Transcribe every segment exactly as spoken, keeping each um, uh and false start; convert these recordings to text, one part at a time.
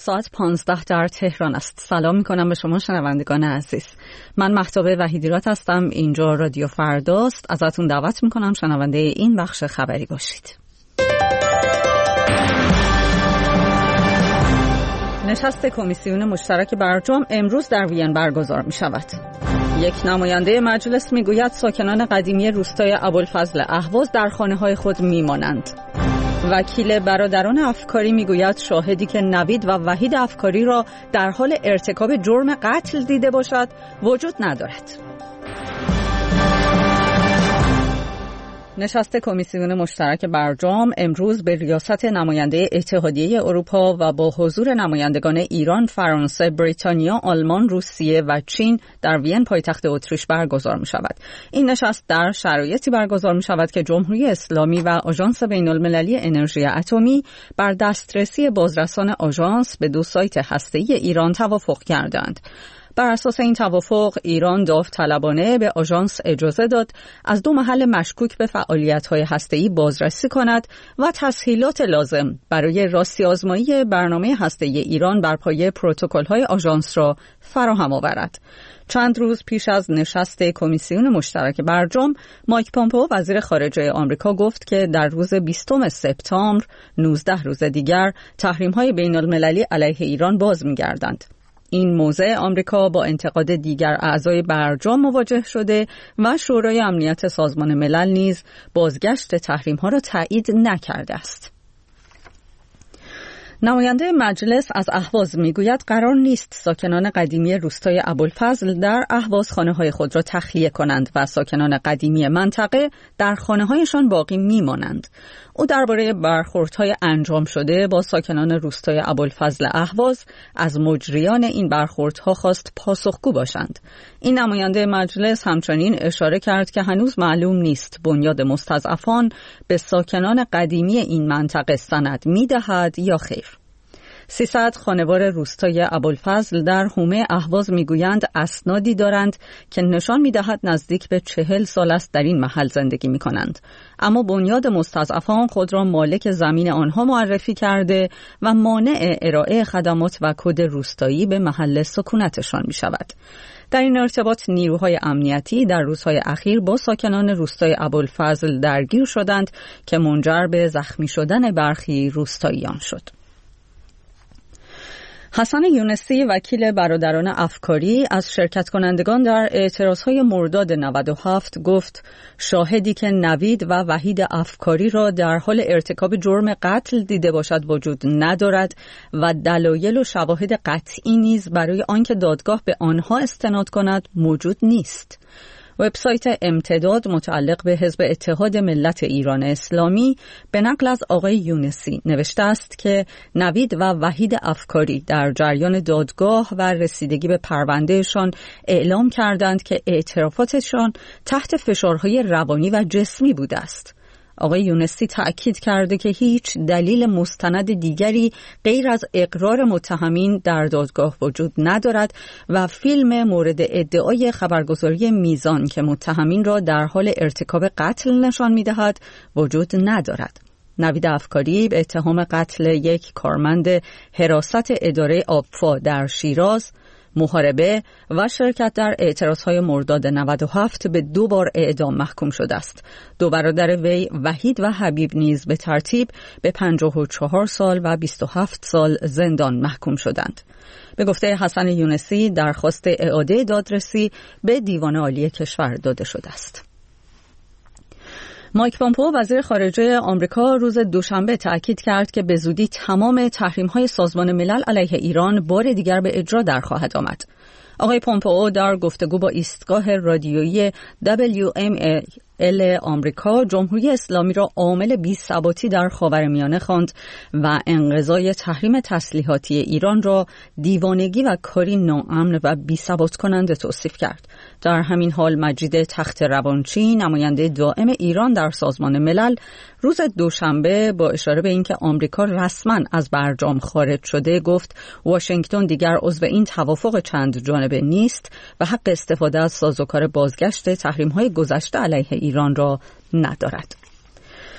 ساعت پانزده در تهران است. سلام میکنم به شما شنوندگان عزیز. من مهتاب وحیدیرات هستم. اینجا رادیو فرداست. ازتون دعوت میکنم شنونده این بخش خبری باشید. نشست کمیسیون مشترک برجام امروز در وین برگزار می شود. یک نماینده مجلس می گوید ساکنان قدیمی روستای ابوالفضل اهواز در خانه های خود می مانند. وکیل برادران افکاری می گوید شاهدی که نوید و وحید افکاری را در حال ارتکاب جرم قتل دیده باشد وجود ندارد. نشست کمیسیون مشترک برجام امروز به ریاست نماینده اتحادیه اروپا و با حضور نمایندگان ایران، فرانسه، بریتانیا، آلمان، روسیه و چین در وین پایتخت اتریش برگزار می شود. این نشست در شرایطی برگزار می شود که جمهوری اسلامی و آژانس بین المللی انرژی اتمی بر دسترسی بازرسان آژانس به دو سایت هسته‌ای ایران توافق کردند. بر اساس این توافق ایران داوطلبانه به آژانس اجازه داد از دو محل مشکوک به فعالیت‌های هسته‌ای بازرسی کند و تسهیلات لازم برای راستی آزمایی برنامه هسته‌ای ایران بر پایه پروتکل‌های آژانس را فراهم آورد. چند روز پیش از نشست کمیسیون مشترک برجام، مایک پومپئو وزیر خارجه آمریکا گفت که در روز بیستم سپتامبر، نوزده روز دیگر، تحریم‌های بین‌المللی علیه ایران باز می‌گردند. این موضع آمریکا با انتقاد دیگر اعضای برجام مواجه شده و شورای امنیت سازمان ملل نیز بازگشت تحریم‌ها را تایید نکرده است. نماینده مجلس از اهواز میگوید قرار نیست ساکنان قدیمی روستای ابوالفضل در اهواز خانه‌های خود را تخلیه کنند و ساکنان قدیمی منطقه در خانه‌هایشان باقی میمانند. او درباره برخوردهای انجام شده با ساکنان روستای ابوالفضل اهواز از مجریان این برخوردها خواست پاسخگو باشند. این نماینده مجلس همچنین اشاره کرد که هنوز معلوم نیست بنیاد مستضعفان به ساکنان قدیمی این منطقه سند می‌دهد یا خیر. سیصد خانوار روستای ابوالفضل در حومه اهواز میگویند اسنادی دارند که نشان میدهد نزدیک به چهل سال است در این محل زندگی میکنند، اما بنیاد مستضعفان خود را مالک زمین آنها معرفی کرده و مانع ارائه خدمات و کد روستایی به محل سکونتشان میشود. در این ارتباط نیروهای امنیتی در روزهای اخیر با ساکنان روستای ابوالفضل درگیر شدند که منجر به زخمی شدن برخی روستاییان شد. حسن یونسی وکیل برادران افکاری از شرکت کنندگان در اعتراضهای مرداد نود و هفت گفت شاهدی که نوید و وحید افکاری را در حال ارتکاب جرم قتل دیده باشد وجود ندارد و دلایل و شواهد قطعی نیز برای آنکه دادگاه به آنها استناد کند موجود نیست. وبسایت امتداد متعلق به حزب اتحاد ملت ایران اسلامی به نقل از آقای یونسی نوشته است که نوید و وحید افکاری در جریان دادگاه و رسیدگی به پروندهشان اعلام کردند که اعترافاتشان تحت فشارهای روانی و جسمی بوده است. آقای یونسی تأکید کرده که هیچ دلیل مستند دیگری غیر از اقرار متهمین در دادگاه وجود ندارد و فیلم مورد ادعای خبرگزاری میزان که متهمین را در حال ارتکاب قتل نشان می‌دهد وجود ندارد. نوید افکاری به اتهام قتل یک کارمند حراست اداره آبفا در شیراز، محاربه و شرکت در اعتراضهای مرداد نود و هفت به دو بار اعدام محکوم شده است. دو برادر وی وحید و حبیب نیز به ترتیب به پنجاه و چهار سال و بیست و هفت سال زندان محکوم شدند. به گفته حسن یونسی درخواست اعاده دادرسی به دیوان عالی کشور داده شده است. مایک پومپئو وزیر خارجه آمریکا روز دوشنبه تأکید کرد که به زودی تمام تحریم‌های سازمان ملل علیه ایران بار دیگر به اجرا در خواهد آمد. آقای پومپئو در گفتگو با ایستگاه رادیویی دبلیو ام ال آمریکا جمهوری اسلامی را عامل بی‌ثباتی در خاورمیانه خواند و انقضای تحریم تسلیحاتی ایران را دیوانگی و کاری ناامن و بی‌ثبات کننده توصیف کرد. در همین حال مجید تخت روانچی نماینده دائم ایران در سازمان ملل روز دوشنبه با اشاره به اینکه آمریکا رسما از برجام خارج شده گفت واشنگتن دیگر عضو این توافق چند جانبه نیست و حق استفاده از سازوکار بازگشت تحریم‌های گذشته علیه ایران را ندارد.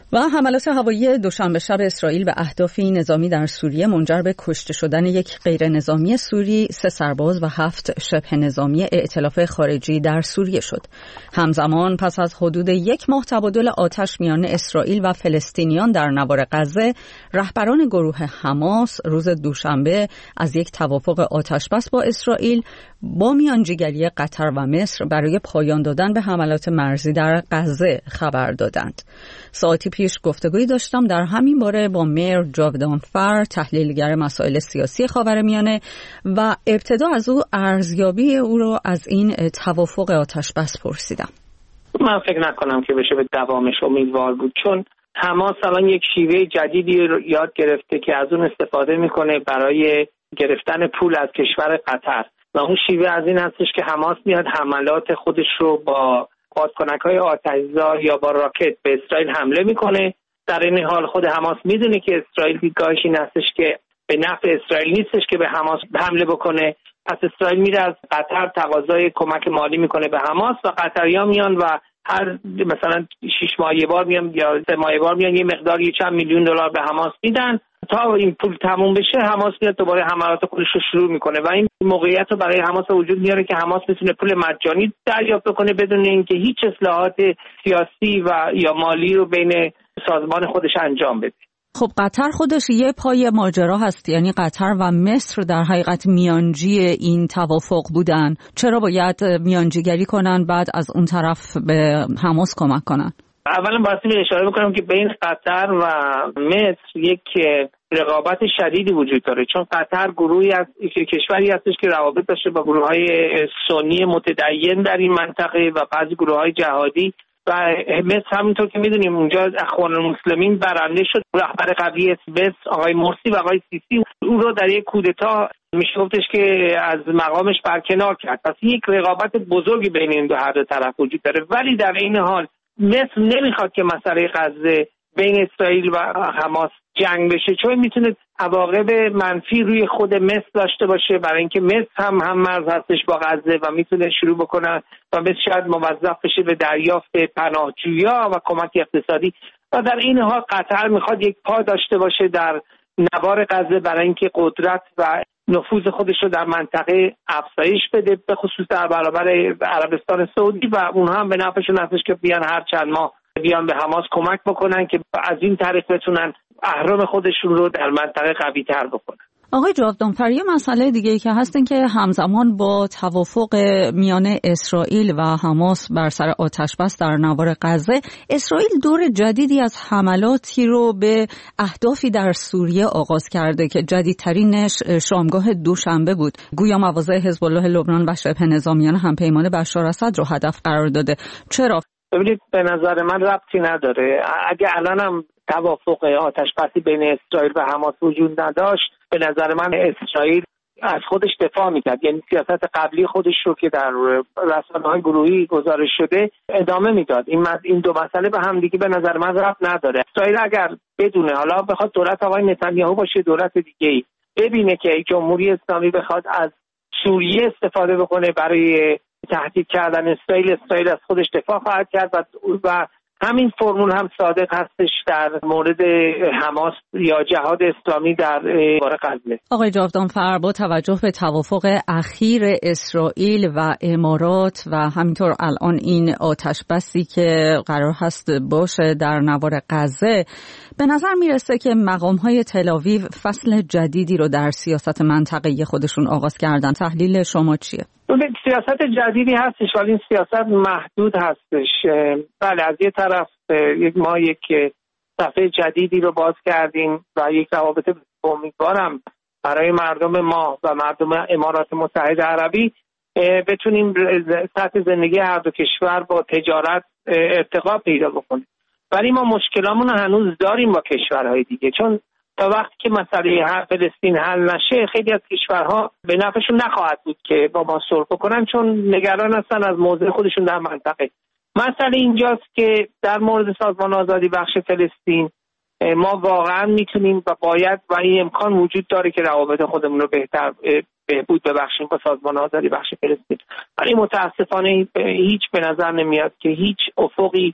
و حملات هوایی دوشنبه شب اسرائیل به اهدافی نظامی در سوریه منجر به کشته شدن یک غیر نظامی سوری، سه سرباز و هفت شبه نظامی ائتلاف خارجی در سوریه شد. همزمان پس از حدود یک ماه تبادل آتش میان اسرائیل و فلسطینیان در نوار غزه، رهبران گروه حماس روز دوشنبه از یک توافق آتشبس با اسرائیل با میانجیگری قطر و مصر برای پایان دادن به حملات مرزی در غزه خبر دادند. ساعتی پیش گفتگویی داشتم در همین باره با میر جاودانفر، تحلیلگر مسائل سیاسی خاورمیانه، و ابتدا از او ارزیابی او را از این توافق آتشبس پرسیدم. من فکر نکنم که بشه به دوامش امیدوار بود، چون حماس الان یک شیوه جدیدی رو یاد گرفته که از اون استفاده میکنه برای گرفتن پول از کشور قطر، و اون شیوه از این هستش که حماس میاد حملات خودش رو با بادکنک‌های آتش‌زا یا با راکت به اسرائیل حمله میکنه. در این حال خود حماس میدونه که اسرائیل دیدگاهش این هستش که به نفع اسرائیل نیستش که به حماس حمله بکنه، پس اسرائیل میره از قطر تقاضای کمک مالی میکنه به حماس و قطری‌ها میان و هر مثلا شش ماه یه بار میان یا سه ماه یه بار میان یه مقداری چند میلیون دلار به حماس میدن تا این پول تموم بشه. حماس میاد دوباره حملات خودش رو شروع میکنه و این موقعیت رو برای حماس وجود میاره که حماس میتونه پول مجانی دریافت کنه بدون اینکه هیچ اصلاحات سیاسی و یا مالی رو بین سازمان خودش انجام بده. خب قطر خودش یه پای ماجرا هست، یعنی قطر و مصر در حقیقت میانجی این توافق بودن. چرا باید میانجیگری کنن بعد از اون طرف به حماس کمک کنن؟ اولا باید اشاره بکنم که بین قطر و مصر یک رقابت شدیدی وجود داره، چون قطر گروهی از کشوری هستش که روابط داشته با گروه‌های سنی متدین در این منطقه و بعضی گروه‌های جهادی، و مصر همونطور که میدونیم اونجا اخوان المسلمین برنده شد. رهبر قبلی مصر آقای مرسی و آقای سیسی او رو در یک کودتا میشه گفتش که از مقامش برکنار کرد. پس یک رقابت بزرگی بین این دو هر دو طرف وجود داره، ولی در این حال مصر نمیخواد که مسئله غزه بین اسرائیل و حماس جنگ بشه، چون میتونه عواقب منفی روی خود مصر داشته باشه، برای اینکه مصر هم هم مرز هستش با غزه و میتونه شروع بکنه و مصر شاید موظف بشه به دریافت پناهجویا و کمک اقتصادی، و در این حال قطر میخواد یک پا داشته باشه در نوار غزه برای اینکه قدرت و نفوذ خودش رو در منطقه افزایش بده، به خصوص در برابر عربستان سعودی، و اونها هم به نفعشون هستش که بیان هر چند ماه بیان به حماس کمک بکنن که از این طریق بتونن اهرم خودشون رو در منطقه قوی تر بکنن. آقای جاودانفر، یه مسئله دیگه ای که هست این که همزمان با توافق میان اسرائیل و حماس بر سر آتشبس در نوار غزه، اسرائیل دور جدیدی از حملاتی رو به اهدافی در سوریه آغاز کرده که جدیدترینش شامگاه دوشنبه بود. گویا مواضع حزب الله لبنان و شبه نظامیان همپیمان بشار اسد رو هدف قرار داده. چرا؟ ببینید، به نظر من ربطی نداره. اگه الانم توافق آتشبسی بین اسرائیل و حماس وجود نداشت، به نظر من اسرائیل از خودش دفاع میکرد، یعنی سیاست قبلی خودش رو که در رسانه‌های گروهی گزارش شده ادامه میداد. این این دو مسئله به هم دیگه به نظر من ربط نداره. اسرائیل اگر بدونه، حالا بخواد دولت آقای نتانیاهو باشه دولت دیگه‌ای، ببینه که جمهوری اسلامی بخواد از سوریه استفاده بکنه برای تهدید کردن اسرائیل، اسرائیل از خودش دفاع خواهد کرد و, و همین فرمول هم صادق هستش در مورد حماس یا جهاد اسلامی در باره غزه. آقای جاودانفر، با توجه به توافق اخیر اسرائیل و امارات و همینطور الان این آتشبسی که قرار هست باشه در نوار غزه، به نظر میرسه که مقام‌های تل‌آویو فصل جدیدی رو در سیاست منطقه‌ای خودشون آغاز کردن. تحلیل شما چیه؟ سیاست جدیدی هستش، ولی این سیاست محدود هستش. بله، از یه طرف یک ما یک صفحه جدیدی رو باز کردیم و یک روابط امیدوارم برای مردم ما و مردم امارات متحده عربی بتونیم سطح زندگی هر دو کشور با تجارت ارتقا پیدا بکنیم، ولی ما مشکلامون هنوز داریم با کشورهای دیگه، چون تا وقتی که مسئله فلسطین حل نشه خیلی از کشورها به نفعشون نخواهد بود که با ما صلح بکنن، چون نگران هستن از موضع خودشون در منطقه. مسئله اینجاست که در مورد سازمان آزادی بخش فلسطین ما واقعا میتونیم و باید و این امکان وجود داره که روابط خودمون رو بهتر بهبود ببخشیم با سازمان آزادی بخش فلسطین، ولی متاسفانه هیچ به نظر نمیاد که هیچ افقی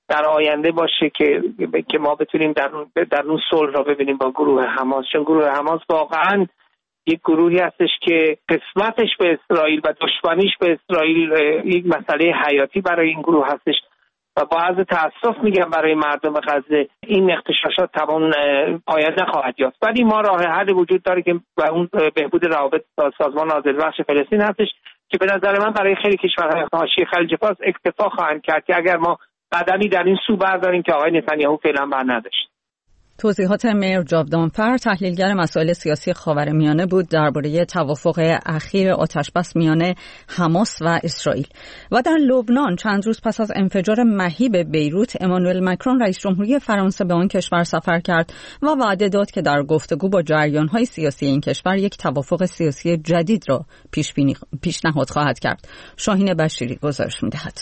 در آینده باشه که که ما بتونیم در در اون صلح را ببینیم با گروه حماس، چون گروه حماس واقعا یک گروهی هستش که قسمتش به اسرائیل و دشمنیش به اسرائیل یک مسئله حیاتی برای این گروه هستش و با عرض تأسف میگم برای مردم غزه این اغتشاشات تمام پایان نخواهد یافت. ولی ما راه حل وجود داره که و اون بهبود روابط با سازمان آذربخش فلسطین هستش که به نظر من برای خیلی کشورهای حاشیه خلیج فارس اکتفا خواهند کرد که اگر ما قدمی در این سو برداریم که آقای نتانیاهو فعلا بر نداشت. توضیحات میر جاودانفر، تحلیلگر مسائل سیاسی خاورمیانه بود درباره توافق اخیر آتشبس میان حماس و اسرائیل. و در لبنان چند روز پس از انفجار مهیب بیروت، امانوئل مکرون رئیس جمهوری فرانسه به آن کشور سفر کرد و وعده داد که در گفتگو با جریان‌های سیاسی این کشور یک توافق سیاسی جدید را پیش بینی پیشنهاد خواهد کرد. شاهین بشیری گزارش می‌دهد.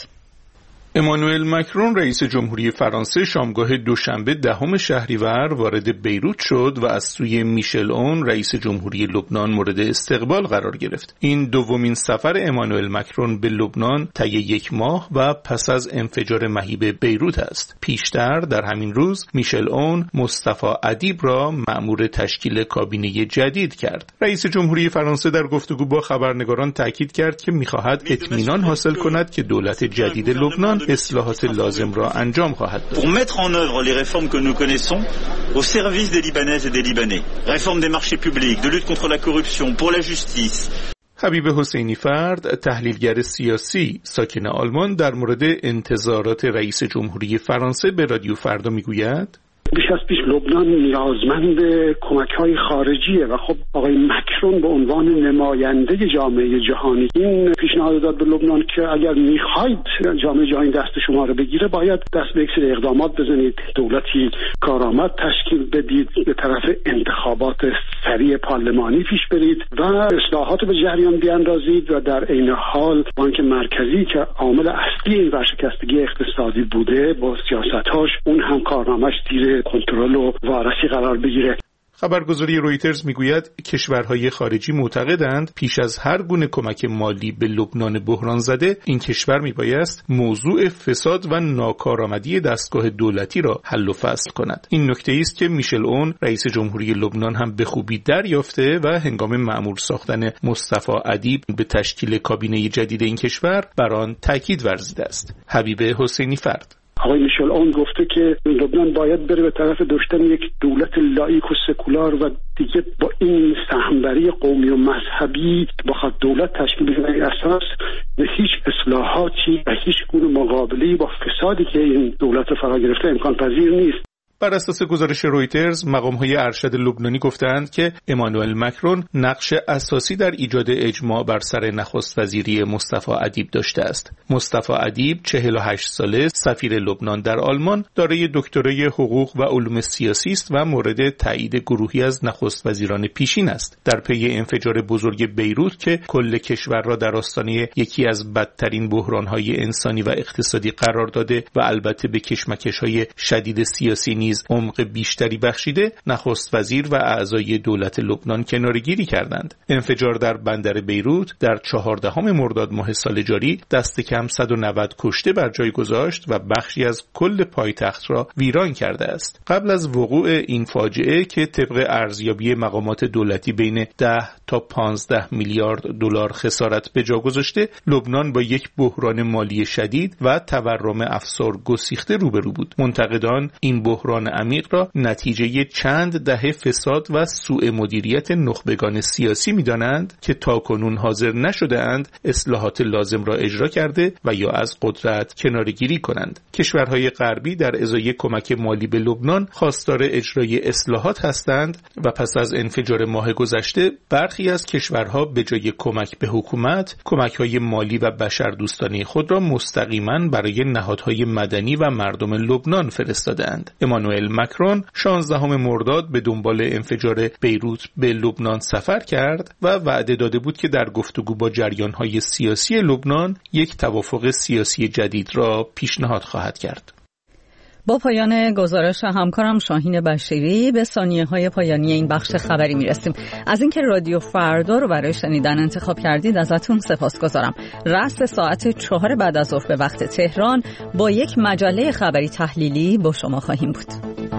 امانوئل مکرون رئیس جمهوری فرانسه شامگاه دوشنبه دهم شهریور وارد بیروت شد و از سوی میشل اون رئیس جمهوری لبنان مورد استقبال قرار گرفت. این دومین سفر امانوئل مکرون به لبنان طی یک ماه و پس از انفجار مهیب بیروت است. پیشتر در همین روز میشل اون مصطفی ادیب را مأمور تشکیل کابینه جدید کرد. رئیس جمهوری فرانسه در گفتگو با خبرنگاران تاکید کرد که می‌خواهد اطمینان حاصل کند که دولت جدید لبنان اصلاحات لازم را انجام خواهد داد. Pour mettre en œuvre les réformes que nous connaissons au service des Libanaises et des Libanais. Réforme des marchés publics, de lutte contre la corruption, pour la justice. حبیب حسینی فرد، تحلیلگر سیاسی ساکن آلمان، در مورد انتظارات رئیس جمهوری فرانسه به رادیو فردا میگوید: بیش از پیش لبنان نیازمند کمک‌های خارجیه و خب آقای مکرون به عنوان نماینده جامعه جهانی این پیشنهاد داد به لبنان که اگر می‌خواید جامعه جهانی دست شما رو بگیره باید دست به یک سری اقدامات بزنید، دولتی کارآمد تشکیل بدید، به طرف انتخابات سریع پارلمانی پیش برید و اصلاحات به جریان بیاندازید و در عین حال بانک مرکزی که عامل اصلی این ورشکستگی اقتصادی بوده با سیاست‌هاش اون هم کارنامه‌اش زیر کنترل و وارسی قرار بگیره. خبرگزاری رویترز میگوید کشورهای خارجی معتقدند پیش از هر گونه کمک مالی به لبنان بحران زده این کشور میبایست موضوع فساد و ناکارآمدی دستگاه دولتی را حل و فصل کند. این نکته است که میشل اون رئیس جمهوری لبنان هم به خوبی دریافته و هنگام مأمور ساختن مصطفی ادیب به تشکیل کابینه جدید این کشور بر آن تاکید ورزیده است. حبیب حسینی فرد، آقای میشل اون گفته که لبنان باید بره به طرف داشتن یک دولت لایق و سکولار و دیگه با این سهمبری قومی و مذهبی بخواد دولت تشکیل بده اساس به هیچ اصلاحاتی و هیچ گونه مقابله با فسادی که این دولت فرا گرفته امکان پذیر نیست. بر اساس گزارش رویترز، مقام‌های ارشد لبنانی گفتند که امانوئل مکرون نقش اساسی در ایجاد اجماع بر سر نخست وزیری مصطفی ادیب داشته است. مصطفی ادیب چهل و هشت ساله، سفیر لبنان در آلمان، دارای دکترای حقوق و علوم سیاسی است و مورد تایید گروهی از نخست وزیران پیشین است. در پی انفجار بزرگ بیروت که کل کشور را در آستانه یکی از بدترین بحران‌های انسانی و اقتصادی قرار داده و البته به کشمکش‌های شدید سیاسی نیز عمق بیشتری بخشیده، نخست وزیر و اعضای دولت لبنان کناره‌گیری کردند. انفجار در بندر بیروت در چهاردهم مرداد ماه سال جاری دست کم صد و نود کشته بر جای گذاشت و بخشی از کل پایتخت را ویران کرده است. قبل از وقوع این فاجعه که طبق ارزیابی مقامات دولتی بین ده تا پانزده میلیارد دلار خسارت به جا گذاشته، لبنان با یک بحران مالی شدید و تورم افسار گسیخته روبرو بود. منتقدان این بحران عمیق را نتیجه چند دهه فساد و سوء مدیریت نخبگان سیاسی می‌دانند که تاکنون حاضر نشده‌اند اصلاحات لازم را اجرا کرده و یا از قدرت کناره‌گیری کنند. کشورهای غربی در ازای کمک مالی به لبنان خواستار اجرای اصلاحات هستند و پس از انفجار ماه گذشته برخی از کشورها به جای کمک به حکومت، کمک‌های مالی و بشردوستانه خود را مستقیما برای نهادهای مدنی و مردم لبنان فرستادند. امانوئل مکرون شانزدهم مرداد به دنبال انفجار بیروت به لبنان سفر کرد و وعده داده بود که در گفتگو با جریان‌های سیاسی لبنان یک توافق سیاسی جدید را پیشنهاد خواهد کرد. با پایان گزارش همکارم شاهین بشیری به ثانیه‌های پایانی این بخش خبری میرسیم. از اینکه رادیو فردا رو برای شنیدن انتخاب کردید ازتون سپاسگزارم. رأس ساعت چهار بعد از ظهر به وقت تهران با یک مجله خبری تحلیلی با شما خواهیم بود.